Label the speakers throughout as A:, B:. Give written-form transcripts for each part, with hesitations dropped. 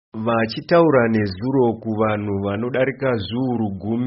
A: Vachitaura nezuro kuvanhu vanodarika zviuru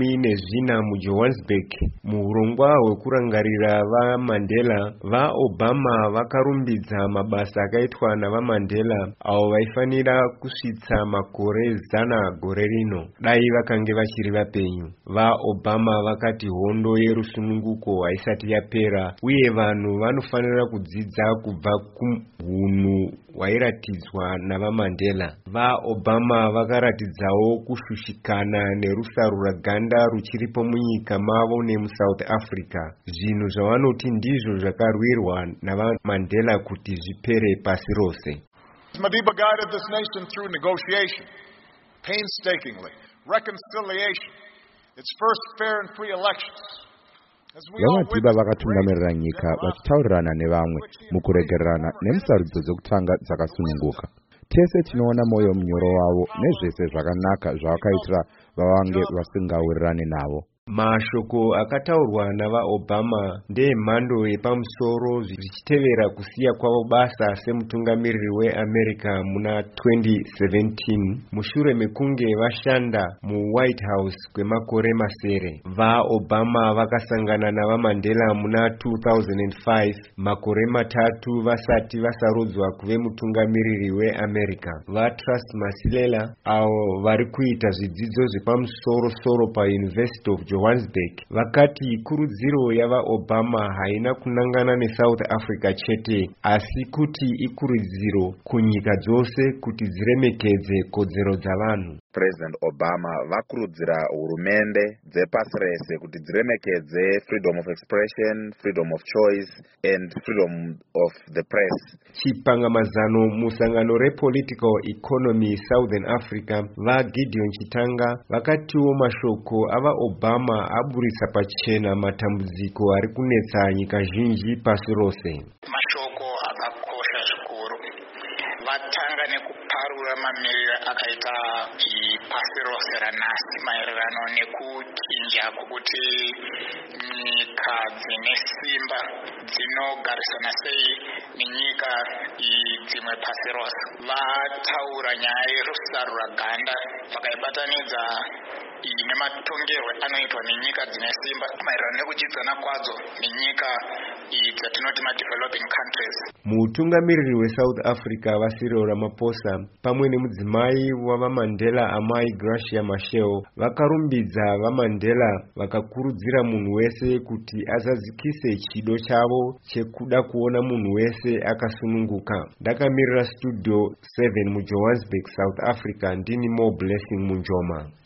A: 14 muJohannesburg muurongwa hwekurangarira vaMandela, vaObama vakarumbidza mabasa akaitwa navaMandela avo vaifanira kusvitsa makore 100 gore rino dai vakange vachiri vapenyu. VaObama vakati hondo yerusununguko haisati yapera uye vanhu vanofanira kudzidza kubva kuhunhu hwairatidzwa navaMandela. VaObama vakaratidzawo kushushikana nerusarura ganda ruchiripo munyika mavo nemuSouth Africa, zvinhu zvavanoti ndizvo zvakarwirwa navaMandela kuti zvipere pasi rose.
B: Madiba guided this nation through negotiation, painstakingly, reconciliation, its first fair and free elections.
C: Madiba vakatungamirira nyika vachitaurirana nevamwe mukuregererana nemusarudzo dzokutanga dzakasununguka. Tese tinoona moyo munyoro wavo nezvese zvakanaka zvavakaitira vavange vasingawirirane navo.
A: Mashoko akataurwa navaObama ndeemhando yepamusoro zvichitevera kusiya kwavo basa semutungamiriri weAmerica muna 2017 mushure mekunge vashanda muWhite House kwemakore masere. VaObama vakasangana navaMandela muna 2005 makore matatu vasati vasarudzwa kuve mutungamiriri weAmerica. VaTrust Masilela avo vari kuita zvidzidzo zvepamusoro paUniversity of Johannesburg vakati kurudziro yavaObama haina kunangana neSouth Africa chete asi kuti ikurudziro kunyika dzose kuti dziremekedze kodzero dzavanhu.
D: President Obama vakurudzira hurumende dzepasi rese kuti dziremekedze freedom of expression, freedom of choice and freedom of the press.
A: Chipangamazano musangano rePolitical Economy Southern Africa vaGideon Chitanga vakatiwo mashoko avaObama aburisa pachena matambudziko ari kunetsa nyika zhinji pasi rose.
E: Mashoko akakosha zvikuru. Vatanga nekuparura mamiriro akaita pasi rose ranhasi maererano nekuchinja kwokuti nyika dzine simba dzinogarisana sei nenyika dzimwe pasi rose. Vataura nyaya yerusarura ganda vakaibatanidza nematongerwe anoitwa nenyika dzine simba maererano nekudyidzana kwadzo nenyika dzatinoti madeveloping countries.
A: Mutungamiriri weSouth Africa Cyril Ramaphosa pamwe nemudzimai wavaMandela amai Gracia Machel vakarumbidza vaMandela vakakurudzira munhu wese kuti azadzikise chido chavo chekuda kuona munhu wese akasununguka. Ndakamirira Studio 7 muJohannesburg, South Africa, ndini Mo Blessing Munjoma.